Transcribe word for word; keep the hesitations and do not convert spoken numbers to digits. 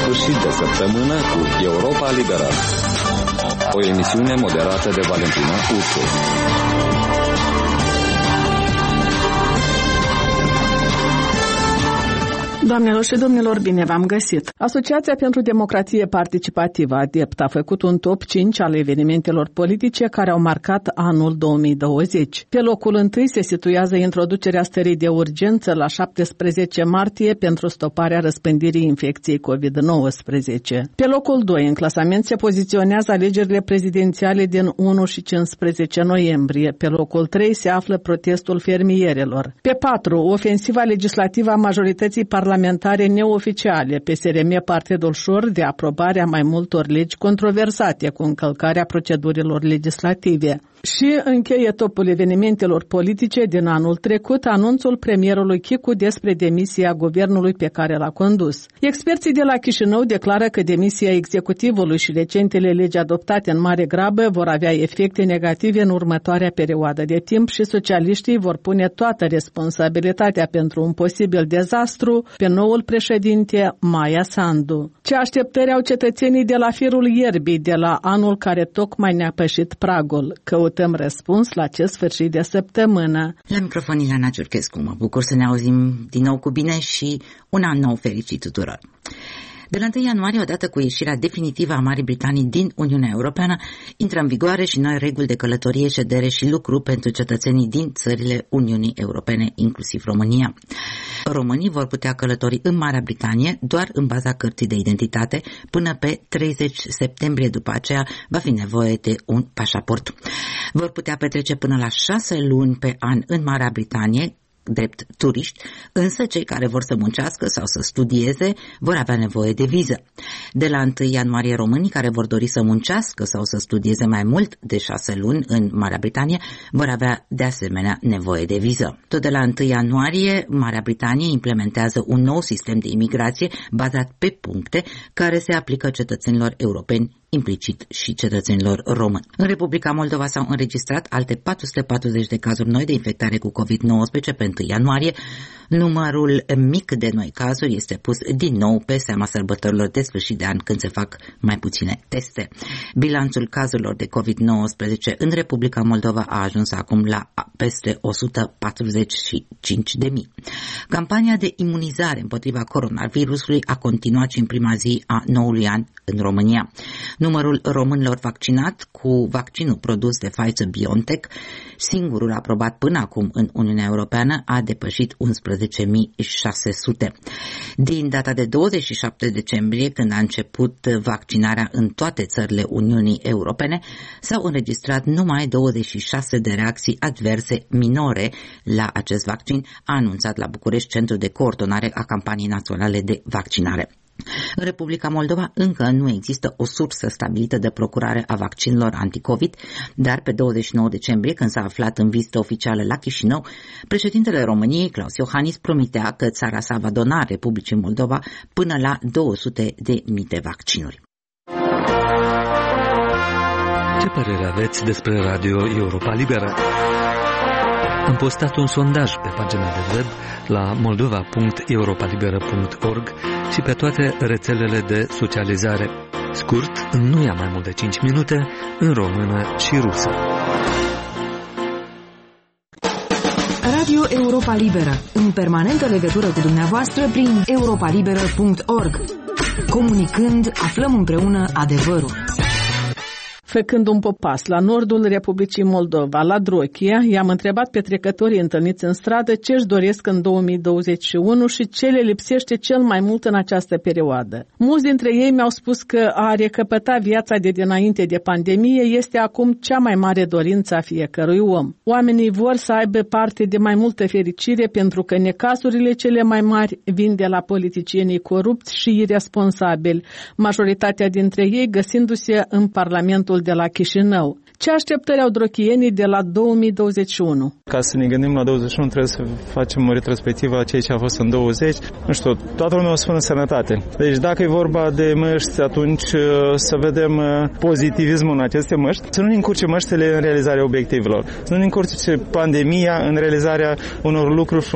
sfârșit de săptămână cu Europa Liberă, o emisiune moderată de Valentina Ursu. Doamnelor și domnilor, bine v-am găsit! Asociația pentru Democrație Participativă, ADEPT, a făcut un top cinci al evenimentelor politice care au marcat anul două mii douăzeci. Pe locul întâi se situează introducerea stării de urgență la șaptesprezece martie pentru stoparea răspândirii infecției covid nouăsprezece. Pe locul doi în clasament se poziționează alegerile prezidențiale din unu și cincisprezece noiembrie. Pe locul trei se află protestul fermierelor. Pe patru, ofensiva legislativă a majorității parlamentare parlamentare neoficiale, P S R M Partidul Șor, de aprobarea mai multor legi controversate cu încălcarea procedurilor legislative. Și încheie topul evenimentelor politice din anul trecut anunțul premierului Chicu despre demisia guvernului pe care l-a condus. Experții de la Chișinău declară că demisia executivului și recentele legi adoptate în mare grabă vor avea efecte negative în următoarea perioadă de timp și socialiștii vor pune toată responsabilitatea pentru un posibil dezastru pe noul președinte Maia Sandu. Ce așteptări au cetățenii de la firul ierbii de la anul care tocmai ne-a pășit pragul? Căutăm răspuns la acest sfârșit de săptămână. La microfon Ileana Ciurchescu, mă bucur să ne auzim din nou cu bine și un an nou fericit tuturor. De la întâi ianuarie, odată cu ieșirea definitivă a Marii Britanii din Uniunea Europeană, intră în vigoare și noi reguli de călătorie, ședere și lucru pentru cetățenii din țările Uniunii Europene, inclusiv România. Românii vor putea călători în Marea Britanie doar în baza cărții de identitate până pe treizeci septembrie. După aceea va fi nevoie de un pașaport. Vor putea petrece până la șase luni pe an în Marea Britanie, drept turiști, însă cei care vor să muncească sau să studieze vor avea nevoie de viză. De la întâi ianuarie, românii care vor dori să muncească sau să studieze mai mult de șase luni în Marea Britanie vor avea de asemenea nevoie de viză. Tot de la întâi ianuarie, Marea Britanie implementează un nou sistem de imigrație bazat pe puncte care se aplică cetățenilor europeni, implicit și cetățenilor români. În Republica Moldova s-au înregistrat alte patru sute patruzeci de cazuri noi de infectare cu covid nouăsprezece pe întâi ianuarie. Numărul mic de noi cazuri este pus din nou pe seama sărbătorilor de sfârșit de an, când se fac mai puține teste. Bilanțul cazurilor de covid nouăsprezece în Republica Moldova a ajuns acum la peste o sută patruzeci și cinci de mii. Campania de imunizare împotriva coronavirusului a continuat și în prima zi a noului an în România. Numărul românilor vaccinați cu vaccinul produs de Pfizer-BioNTech, singurul aprobat până acum în Uniunea Europeană, a depășit unsprezece mii șase sute. Din data de douăzeci și șapte decembrie, când a început vaccinarea în toate țările Uniunii Europene, s-au înregistrat numai douăzeci și șase de reacții adverse minore la acest vaccin, a anunțat la București Centrul de Coordonare a Campaniei Naționale de Vaccinare. În Republica Moldova încă nu există o sursă stabilită de procurare a vaccinurilor anticovid, dar pe douăzeci și nouă decembrie, când s-a aflat în vizită oficială la Chișinău, președintele României, Claus Iohannis, promitea că țara sa va dona Republicii Moldova până la două sute de mii de vaccinuri. Ce părere aveți despre Radio Europa Liberă? Am postat un sondaj pe pagina de web la moldova punct europa liberă punct org și pe toate rețelele de socializare. Scurt, nu ia mai mult de cinci minute, în română și rusă. Radio Europa Liberă, în permanentă legătură cu dumneavoastră prin europa liberă punct org. Comunicând, aflăm împreună adevărul. Făcând un popas la nordul Republicii Moldova, la Drochia, i-am întrebat pe trecătorii întâlniți în stradă ce își doresc în două mii douăzeci și unu și ce le lipsește cel mai mult în această perioadă. Mulți dintre ei mi-au spus că a recăpăta viața de dinainte de pandemie este acum cea mai mare dorință a fiecărui om. Oamenii vor să aibă parte de mai multă fericire pentru că necazurile cele mai mari vin de la politicienii corupți și irresponsabili, majoritatea dintre ei găsindu-se în Parlamentul de la Chișinău. Ce așteptări au drochienii de la două mii douăzeci și unu? Ca să ne gândim la douăzeci și unu, trebuie să facem o retrospectivă a ceea ce a fost în douăzeci. Nu știu, toată lumea o spune sănătate. Deci dacă e vorba de măști, atunci să vedem pozitivismul în aceste măști. Să nu ne încurce măștile în realizarea obiectivelor. Să nu ne încurce pandemia în realizarea unor lucruri